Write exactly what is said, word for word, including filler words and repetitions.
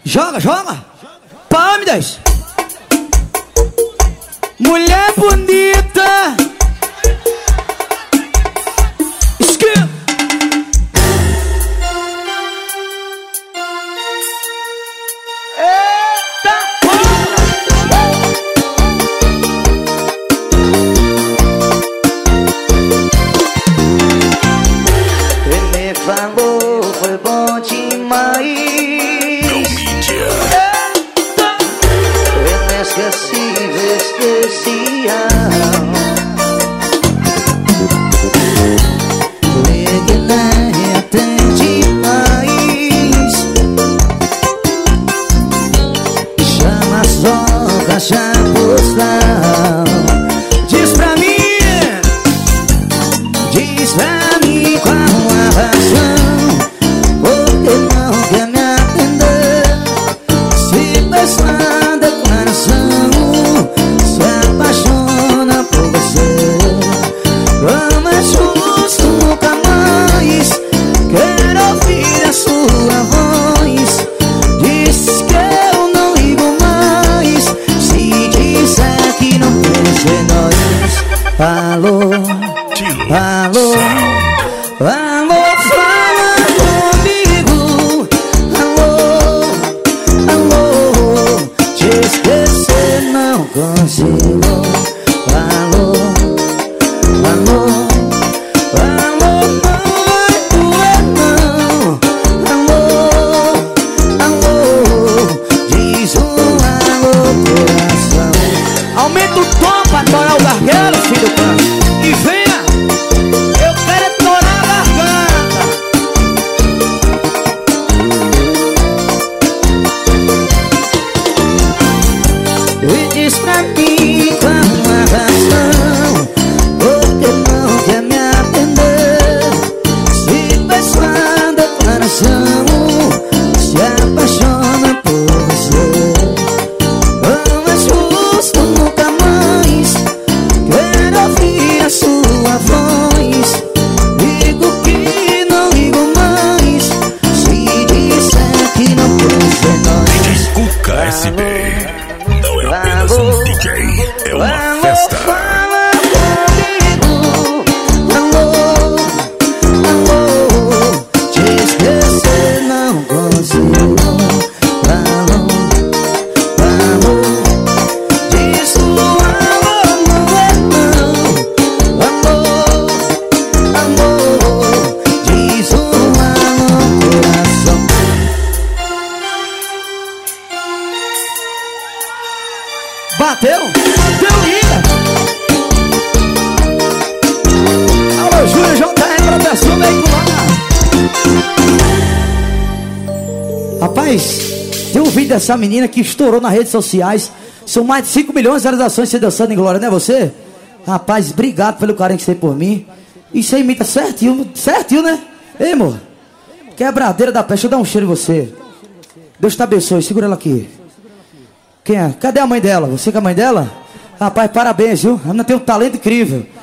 Joga, joga. Pâmidas. Mulher bonita. Esquerda. Eita porra. Ele me falou, foi bom demais. Inesquecível, especial. Leguilé até demais. Chama as horas, já postal. Diz pra mim. Diz pra mim qual a razão. Porque não quer me atender. Se pensar declaração, se apaixona por você. Não é justo nunca mais. Quero ouvir a sua voz. Diz que eu não ligo mais. Se disser que não quer ser nós. Alô, alô, alô, fala comigo. Alô, alô, te esquecer não consigo. Alô, alô, alô, não vai doer não. Alô, alô, diz um alô, coração. Aumenta o tom pra torar o gargueiro, filho do canto. E venha. Eu quero é torar a garganta. E diz pra mim qual a razão. Porque não quer me atender. Se faz uma declaração, se apaixona por você. Não é justo nunca mais. Quero ouvir a sua voz. Digo que não ligo mais. Se disser que não quer ser nós. Cuca S B. Não é apenas um D J, é uma festa. Fala comigo. Alô, alô, te esquecer não consigo. Alô, alô, diz o alô, não é não. Alô, alô, diz o alô, coração. Bateu? Deu liga. Alô, Júlio J R, proteção veicular. Rapaz, tem um vídeo dessa menina que estourou nas redes sociais. São mais de cinco milhões de visualizações. Você deu sangue em glória, não é você? Rapaz, obrigado pelo carinho que você tem por mim. Isso aí imita certinho, certinho, né? Ei, amor, quebradeira da peste, deixa eu dar um cheiro em você. Deus te abençoe, segura ela aqui. Quem é? Cadê a mãe dela? Você que é a mãe dela? Rapaz, parabéns, viu? A menina tem um talento incrível.